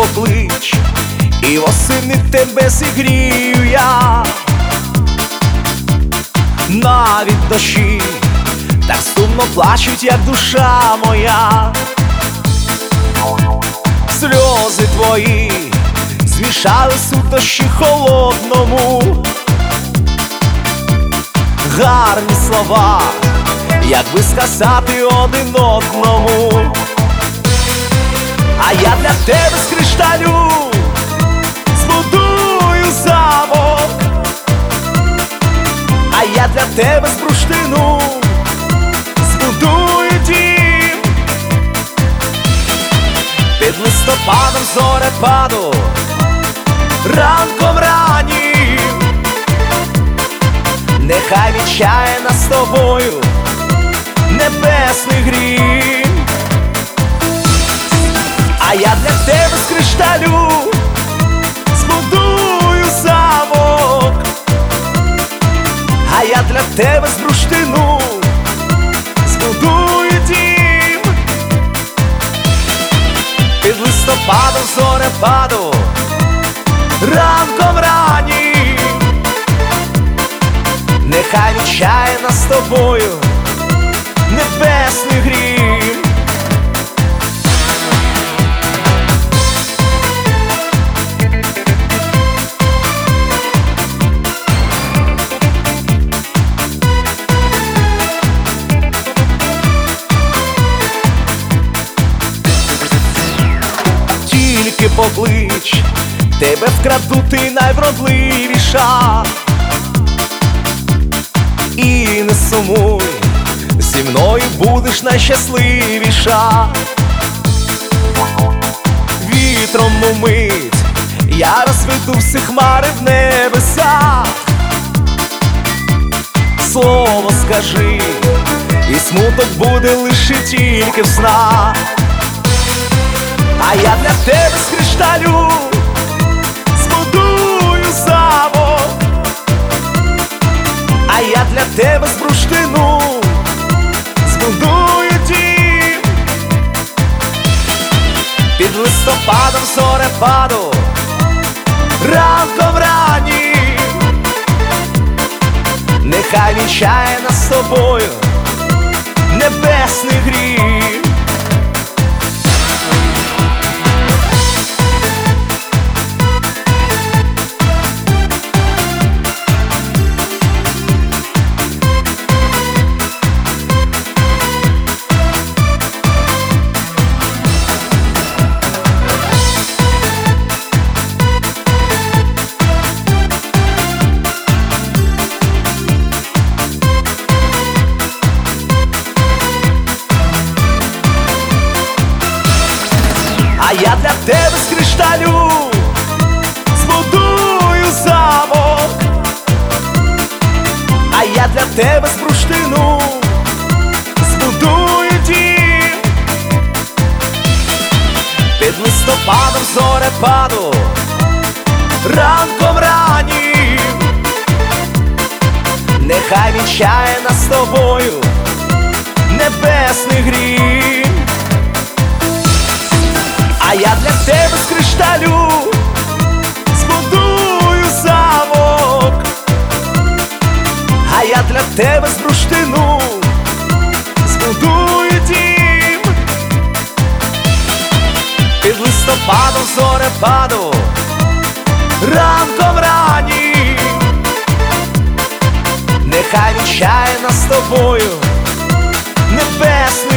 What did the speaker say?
поклич, і восени тебе зігрію я. Навіть дощі так сумно плачуть, як душа моя. Сльози твої змішались у дощі холодному. Гарні слова, як би сказати один одному. А я для тебе з кришталю збудую замок, а я для тебе з бурштину збудую дім. Під листопадом зорепаду, ранком раннім, нехай вінчає нас з тобою небесний грім. А я для тебе з кришталю збудую замок, а я для тебе з бурштину збудую дім. Під листопадом зорепаду, ранком раннім, нехай вінчає нас з тобою небесний грім. Тільки поклич, тебе вкраду, ти найвродливіша. І не сумуй, зі мною будеш найщасливіша. Вітром умить я розведу всі хмари в небесах. Слово скажи, і смуток буде лише тільки в снах. А я для тебе з кришталю збудую замок, а я для тебе з бурштину збудую дім. Під листопадом зорепаду, ранком раннім, нехай вінчає нас з тобою небесний грім. А я для тебе з кришталю збудую замок, а я для тебе з бурштину збудую дім. Під листопадом зорепаду, ранком раннім, нехай вінчає нас з тобою небесний грім. А я для тебе з кришталю збудую замок, а я для тебе з бурштину збудую дім. Під листопадом зорепаду, ранком раннім, нехай вінчає нас з тобою небесний